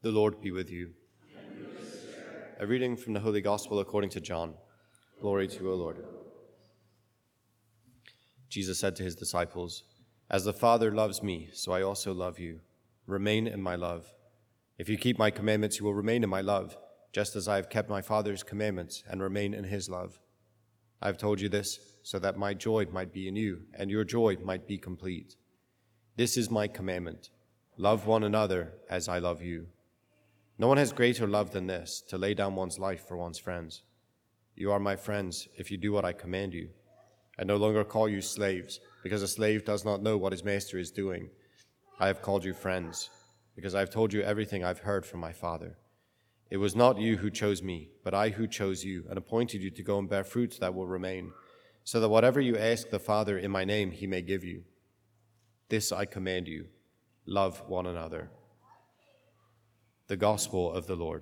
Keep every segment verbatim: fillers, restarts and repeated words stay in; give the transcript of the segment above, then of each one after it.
The Lord be with you. A reading from the Holy Gospel according to John. Glory to you, O Lord. Jesus said to his disciples, "As the Father loves me, so I also love you. Remain in my love. If you keep my commandments, you will remain in my love, just as I have kept my Father's commandments and remain in his love. I have told you this so that my joy might be in you and your joy might be complete. This is my commandment. Love one another as I love you. No one has greater love than this, to lay down one's life for one's friends. You are my friends if you do what I command you. I no longer call you slaves, because a slave does not know what his master is doing. I have called you friends, because I have told you everything I've heard from my Father. It was not you who chose me, but I who chose you and appointed you to go and bear fruits that will remain, so that whatever you ask the Father in my name, he may give you. This I command you, love one another." The Gospel of the Lord.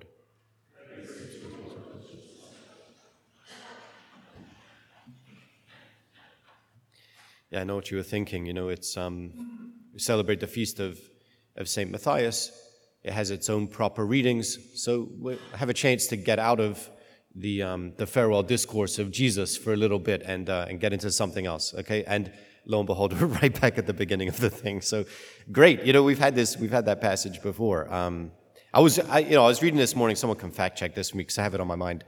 Yeah, I know what you were thinking. You know, it's um, we celebrate the feast of, of Saint Matthias. It has its own proper readings, so we have a chance to get out of the um, the farewell discourse of Jesus for a little bit and uh, and get into something else. Okay, and lo and behold, we're right back at the beginning of the thing. So great. You know, we've had this, we've had that passage before. Um, I was, I, you know, I was reading this morning. Someone can fact check this for me because I have it on my mind.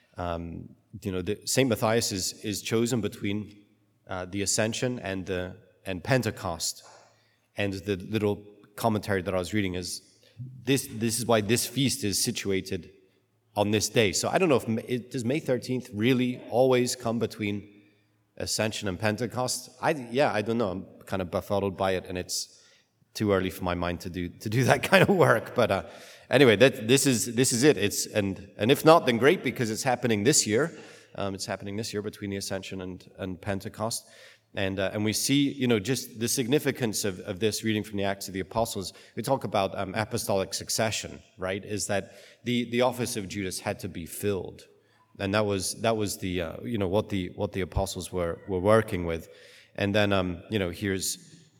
Um, you know, the, Saint Matthias is is chosen between uh, the Ascension and uh, and Pentecost, and the little commentary that I was reading is this. This is why this feast is situated on this day. So I don't know if it, does May thirteenth really always come between Ascension and Pentecost. I yeah, I don't know. I'm kind of befuddled by it, and it's too early for my mind to do to do that kind of work. But uh, anyway, that this is this is it. It's and and if not, then great, because it's happening this year. Um, it's happening this year between the Ascension and and Pentecost, and uh, and we see, you know, just the significance of of this reading from the Acts of the Apostles. We talk about um, apostolic succession, right? Is that the the office of Judas had to be filled. And that was that was the uh, you know what the what the apostles were were working with, and then um, you know here's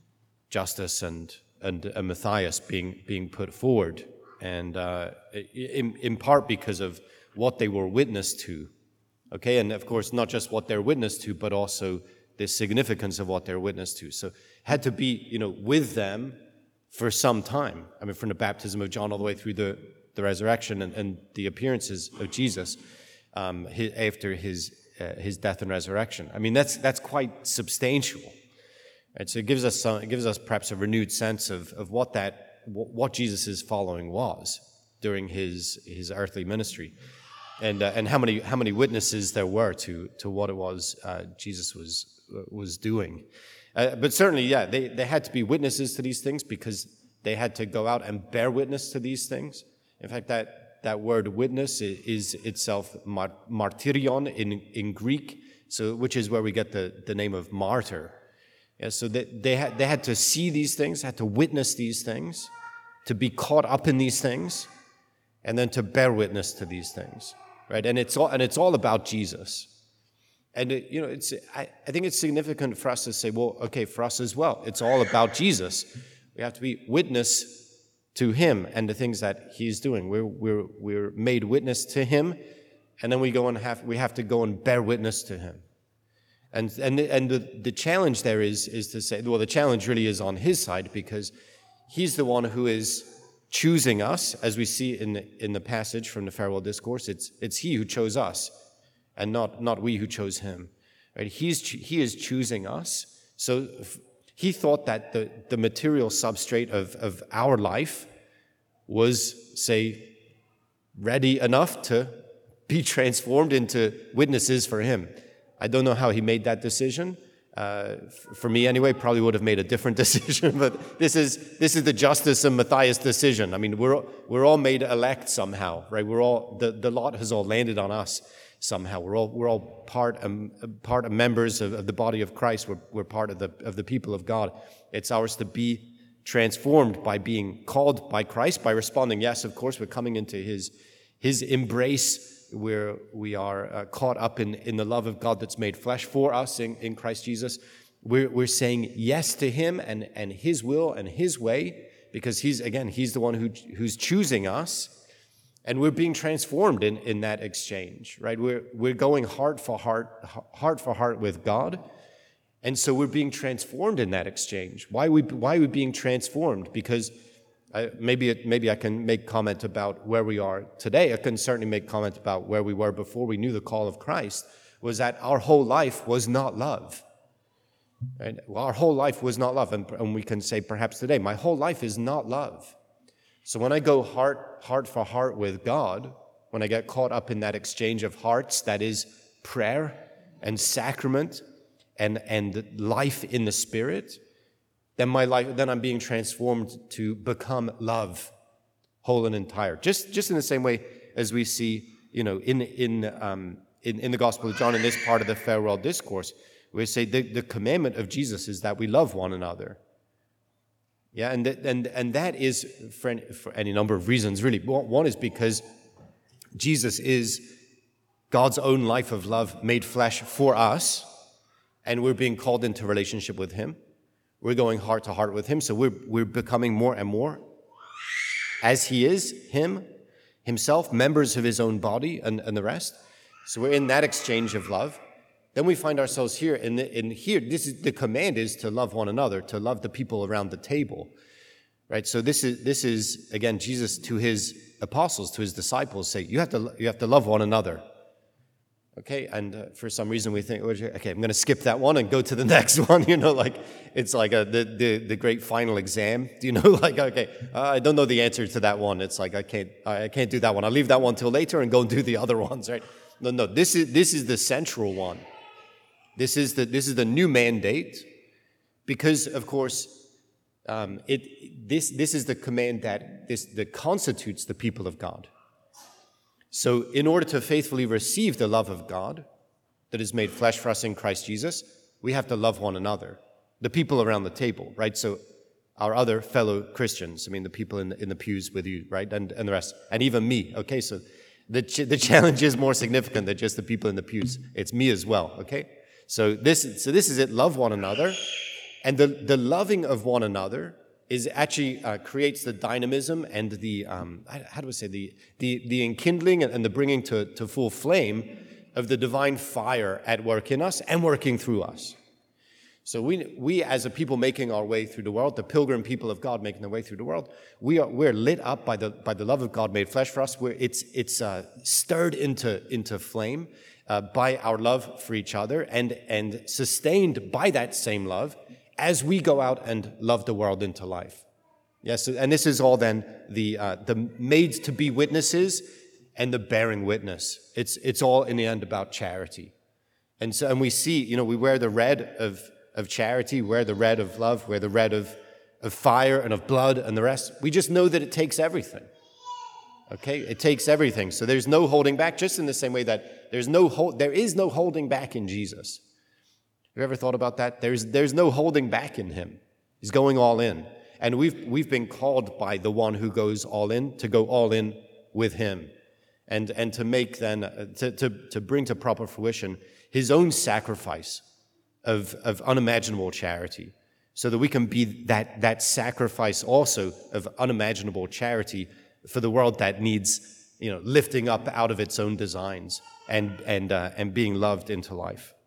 Justus and and, and Matthias being being put forward, and uh, in in part because of what they were witness to, okay, and of course not just what they're witness to, but also the significance of what they're witness to. So had to be you know with them for some time. I mean, from the baptism of John all the way through the the resurrection and, and the appearances of Jesus. Um, his, after his uh, his death and resurrection. I mean, that's that's quite substantial. Right? So it gives us some, it gives us perhaps a renewed sense of of what that what Jesus' following was during his his earthly ministry, and uh, and how many how many witnesses there were to to what it was uh, Jesus was uh, was doing. Uh, but certainly, yeah, they they had to be witnesses to these things because they had to go out and bear witness to these things. In fact, that. That word witness is itself martyrion in, in Greek, so which is where we get the, the name of martyr. Yeah, so they, they, had, they had to see these things, had to witness these things, to be caught up in these things, and then to bear witness to these things, right? And it's all, and it's all about Jesus. And, it, you know, it's I, I think it's significant for us to say, well, okay, for us as well, it's all about Jesus. We have to be witness to him and the things that he's doing. We're we're we're made witness to him, and then we go and have we have to go and bear witness to him. And and and the, the challenge there is is to say, well, the challenge really is on his side, because he's the one who is choosing us, as we see in the, in the passage from the farewell discourse. It's it's he who chose us, and not not we who chose him. Right? He's he is choosing us. So he thought that the, the material substrate of, of our life was, say, ready enough to be transformed into witnesses for him. I don't know how he made that decision. Uh, for me anyway, probably would have made a different decision, but this is this is the Justus and Matthias decision. I mean, we're we're all made elect somehow, right? We're all the, the lot has all landed on us somehow. We're all we're all part um, part of members of, of the body of Christ. We're we're part of the of the people of God. It's ours to be transformed by being called by Christ, by responding. Yes, of course, we're coming into his his embrace, where we are uh, caught up in, in the love of God that's made flesh for us in, in Christ Jesus. We're, we're saying yes to him and, and his will and his way, because he's, again, he's the one who who's choosing us, and we're being transformed in, in that exchange, right? We're, we're going heart for heart, heart for heart with God, and so we're being transformed in that exchange. Why are we, why are we being transformed? Because I, maybe, it, maybe I can make comment about where we are today. I can certainly make comment about where we were before we knew the call of Christ, was that our whole life was not love. Right? Well, our whole life was not love, and, and we can say perhaps today, my whole life is not love. So when I go heart, heart for heart with God, when I get caught up in that exchange of hearts, that is prayer and sacrament and, and life in the Spirit, then my life, then I'm being transformed to become love, whole and entire. Just, just in the same way as we see, you know, in in um, in, in the Gospel of John, in this part of the farewell discourse, we say the, the commandment of Jesus is that we love one another. Yeah, and th- and and that is for any, for any number of reasons, really. One is because Jesus is God's own life of love made flesh for us, and we're being called into relationship with Him. We're going heart to heart with Him, so we're we're becoming more and more as He is, Him, Himself, members of His own body, and, and the rest. So we're in that exchange of love. Then we find ourselves here, and in, in here, this is the command is to love one another, to love the people around the table, right? So this is this is again Jesus to His apostles, to His disciples, say you have to you have to love one another. Okay, and uh, for some reason we think, okay, I'm going to skip that one and go to the next one. You know, like it's like a, the, the the great final exam. You know, like okay, uh, I don't know the answer to that one. It's like I can't I can't do that one. I'll leave that one till later and go and do the other ones. Right? No, no. This is this is the central one. This is the this is the new mandate, because of course, um, it this this is the command that this that constitutes the people of God. So in order to faithfully receive the love of God that is made flesh for us in Christ Jesus, we have to love one another, the people around the table, right? So our other fellow Christians, I mean, the people in the, in the pews with you, right? And, and the rest, and even me, okay? So the, ch- the challenge is more significant than just the people in the pews. It's me as well, okay? So this, so this is it, love one another. And the, the loving of one another is actually uh, creates the dynamism and the, um, how do I say, the the, the enkindling and the bringing to, to full flame of the divine fire at work in us and working through us. So we, we as a people making our way through the world, the pilgrim people of God making their way through the world, we are, we're lit up by the by the love of God made flesh for us. Where it's it's uh, stirred into, into flame uh, by our love for each other and, and sustained by that same love as we go out and love the world into life. Yes, and this is all then the uh, the made to be witnesses and the bearing witness. It's it's all in the end about charity, and so and we see, you know, we wear the red of of charity, wear the red of love, wear the red of of fire and of blood and the rest. We just know that it takes everything. Okay, it takes everything. So there's no holding back. Just in the same way that there's no hold, there is no holding back in Jesus. Have you ever thought about that? There's there's no holding back in Him. He's going all in. And we've we've been called by the one who goes all in to go all in with Him. And and to make then, uh, to, to, to bring to proper fruition His own sacrifice of, of unimaginable charity. So that we can be that, that sacrifice also of unimaginable charity for the world that needs, you know, lifting up out of its own designs and, and, uh, and being loved into life.